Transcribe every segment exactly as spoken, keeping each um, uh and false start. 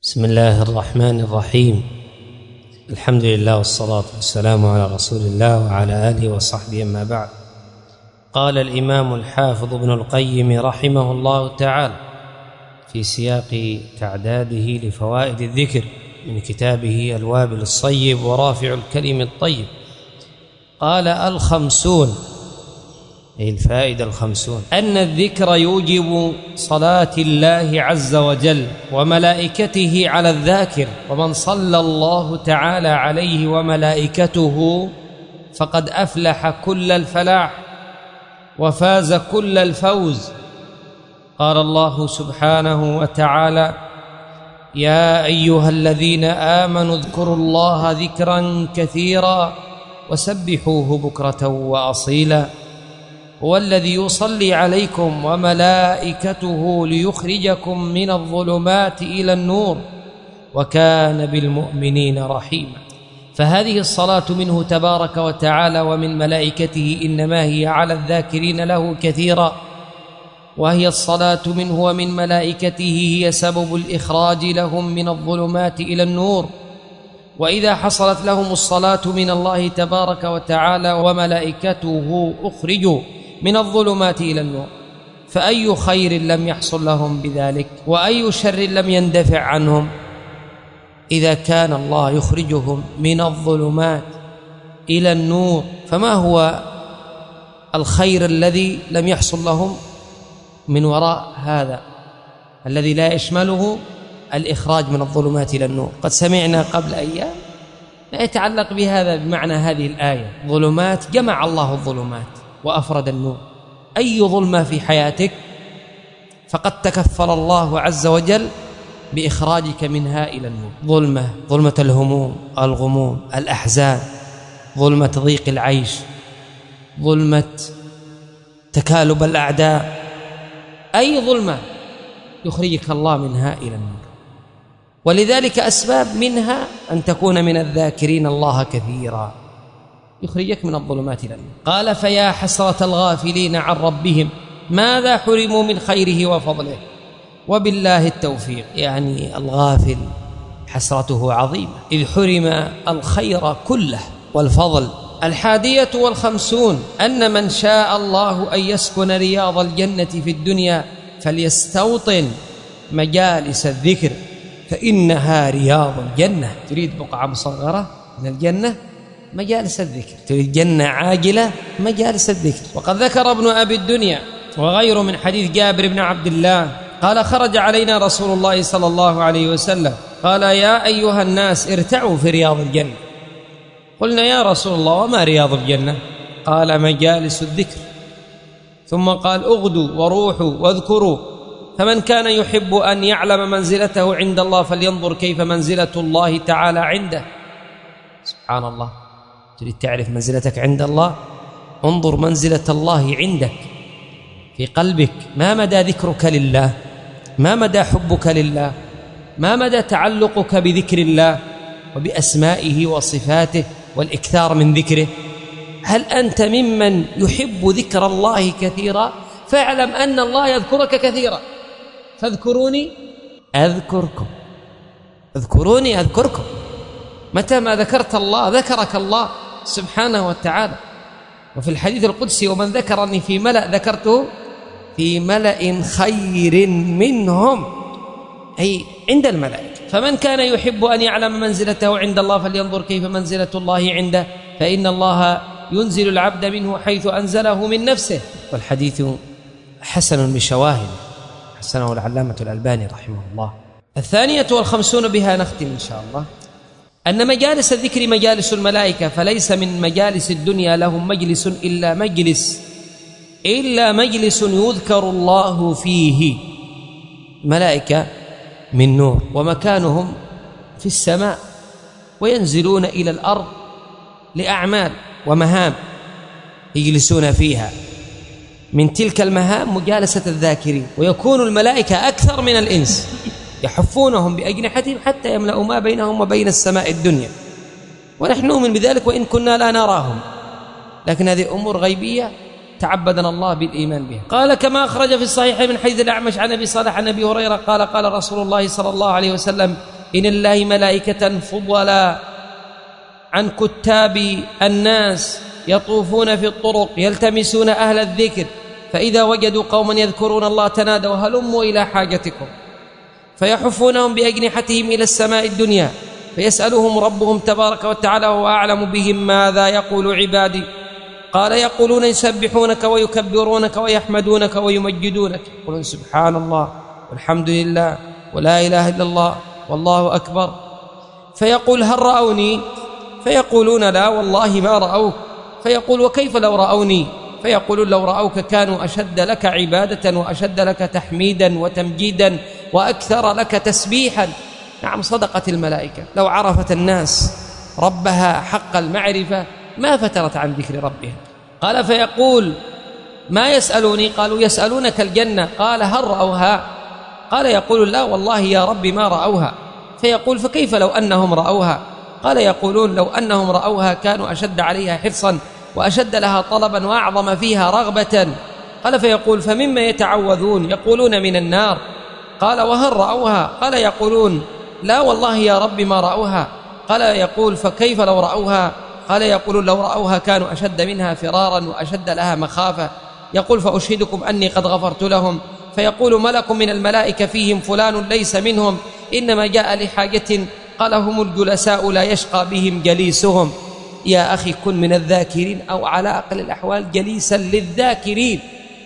بسم الله الرحمن الرحيم. الحمد لله والصلاة والسلام على رسول الله وعلى آله وصحبه، أما بعد. قال الإمام الحافظ ابن القيم رحمه الله تعالى في سياق تعداده لفوائد الذكر من كتابه الوابل الصيب ورافع الكلم الطيب، قال: الخمسون، أي الفائدة الخمسون، أن الذكر يوجب صلاة الله عز وجل وملائكته على الذاكر، ومن صلى الله تعالى عليه وملائكته فقد أفلح كل الفلاح وفاز كل الفوز. قال الله سبحانه وتعالى: يا أيها الذين آمنوا اذكروا الله ذكرا كثيرا وسبحوه بكرة وأصيلا، هو الذي يصلي عليكم وملائكته ليخرجكم من الظلمات إلى النور وكان بالمؤمنين رحيما. فهذه الصلاة منه تبارك وتعالى ومن ملائكته إنما هي على الذاكرين له كثيرا، وهي الصلاة منه ومن ملائكته هي سبب الإخراج لهم من الظلمات إلى النور. وإذا حصلت لهم الصلاة من الله تبارك وتعالى وملائكته أخرجوا من الظلمات إلى النور، فأي خير لم يحصل لهم بذلك، وأي شر لم يندفع عنهم إذا كان الله يخرجهم من الظلمات إلى النور؟ فما هو الخير الذي لم يحصل لهم من وراء هذا الذي لا يشمله الإخراج من الظلمات إلى النور؟ قد سمعنا قبل أيام ما يتعلق بهذا بمعنى هذه الآية. ظلمات، جمع الله الظلمات وأفرد النور. أي ظلمة في حياتك فقد تكفل الله عز وجل بإخراجك منها إلى النور. ظلمة ظلمة الهموم، الغموم، الأحزان، ظلمة ضيق العيش، ظلمة تكالب الأعداء، أي ظلمة يخرجك الله منها إلى النور. ولذلك أسباب منها أن تكون من الذاكرين الله كثيرا، يخرجك من الظلمات إلى النور. قال: فيا حسرة الغافلين عن ربهم ماذا حرموا من خيره وفضله وبالله التوفيق. يعني الغافل حسرته عظيمة إذ حرم الخير كله والفضل. الحادية والخمسون أن من شاء الله أن يسكن رياض الجنة في الدنيا فليستوطن مجالس الذكر فإنها رياض الجنة. تريد بقعة مصغرة من الجنة؟ مجالس الذكر. تريد جنة عاجلة؟ مجالس الذكر. وقد ذكر ابن أبي الدنيا وغيره من حديث جابر بن عبد الله قال: خرج علينا رسول الله صلى الله عليه وسلم قال: يا أيها الناس ارتعوا في رياض الجنة. قلنا: يا رسول الله وما رياض الجنة؟ قال: مجالس الذكر. ثم قال: اغدوا وروحوا واذكروا، فمن كان يحب أن يعلم منزلته عند الله فلينظر كيف منزلة الله تعالى عنده. سبحان الله، تريد تعرف منزلتك عند الله؟ انظر منزلة الله عندك في قلبك. ما مدى ذكرك لله؟ ما مدى حبك لله؟ ما مدى تعلقك بذكر الله وبأسمائه وصفاته والإكثار من ذكره؟ هل أنت ممن يحب ذكر الله كثيرا؟ فاعلم أن الله يذكرك كثيرا. فاذكروني أذكركم، اذكروني أذكركم. متى ما ذكرت الله ذكرك الله سبحانه وتعالى. وفي الحديث القدسي: ومن ذكرني في ملأ ذكرته في ملأ خير منهم، أي عند الملائكة. فمن كان يحب أن يعلم منزلته عند الله فلينظر كيف منزلة الله عنده، فإن الله ينزل العبد منه حيث أنزله من نفسه. والحديث حسن بشواهد، حسنه العلامة الألباني رحمه الله. الثانية والخمسون، بها نختم إن شاء الله، أن مجالس الذكر مجالس الملائكة، فليس من مجالس الدنيا لهم مجلس إلا مجلس إلا مجلس يذكر الله فيه. ملائكة من نور ومكانهم في السماء، وينزلون إلى الأرض لأعمال ومهام يجلسون فيها. من تلك المهام مجالسة الذاكرين، ويكون الملائكة أكثر من الإنس، يحفونهم بأجنحتهم حتى يملأوا ما بينهم وبين السماء الدنيا، ونحن نؤمن بذلك وإن كنا لا نراهم، لكن هذه أمور غيبية تعبدنا الله بالإيمان بها. قال: كما أخرج في الصحيح من حديث الأعمش عن أبي صالح عن أبي هريرة قال: قال رسول الله صلى الله عليه وسلم: إن الله ملائكة فضلا عن كتاب الناس يطوفون في الطرق يلتمسون أهل الذكر، فإذا وجدوا قوما يذكرون الله تنادوا هلموا إلى حاجتكم، فيحفونهم بأجنحتهم إلى السماء الدنيا، فيسألهم ربهم تبارك وتعالى وهو أعلم بهم ماذا يقول عبادي، قال يقولون يسبحونك ويكبرونك ويحمدونك ويمجدونك، يقولون سبحان الله والحمد لله ولا إله إلا الله والله أكبر. فيقول هل رأوني؟ فيقولون لا والله ما رأوك. فيقول وكيف لو رأوني؟ فيقولون لو رأوك كانوا أشد لك عبادة وأشد لك تحميدا وتمجيدا وأكثر لك تسبيحا. نعم صدقت الملائكة، لو عرفت الناس ربها حق المعرفة ما فترت عن ذكر ربها. قال فيقول ما يسألوني؟ قالوا يسألونك الجنة. قال هل رأوها؟ قال يقول لا والله يا رب ما رأوها. فيقول فكيف لو أنهم رأوها؟ قال يقولون لو أنهم رأوها كانوا أشد عليها حرصا وأشد لها طلبا وأعظم فيها رغبة. قال فيقول فمما يتعوذون؟ يقولون من النار. قال وهل رأوها؟ قال يقولون لا والله يا رب ما رأوها. قال يقول فكيف لو رأوها؟ قال يقولون لو رأوها كانوا أشد منها فرارا وأشد لها مخافة. يقول فأشهدكم أني قد غفرت لهم. فيقول ملك من الملائكة فيهم فلان ليس منهم إنما جاء لحاجة. قال هم الجلساء لا يشقى بهم جليسهم. يا أخي كن من الذاكرين أو على أقل الأحوال جليسا للذاكرين،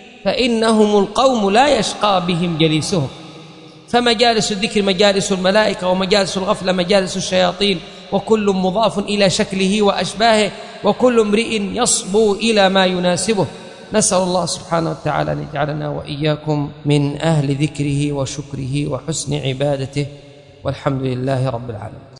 فإنهم القوم لا يشقى بهم جليسهم. فمجالس الذكر مجالس الملائكة، ومجالس الغفلة مجالس الشياطين، وكل مضاف إلى شكله وأشباهه، وكل امرئ يصبو إلى ما يناسبه. نسأل الله سبحانه وتعالى أن يجعلنا وإياكم من أهل ذكره وشكره وحسن عبادته، والحمد لله رب العالمين.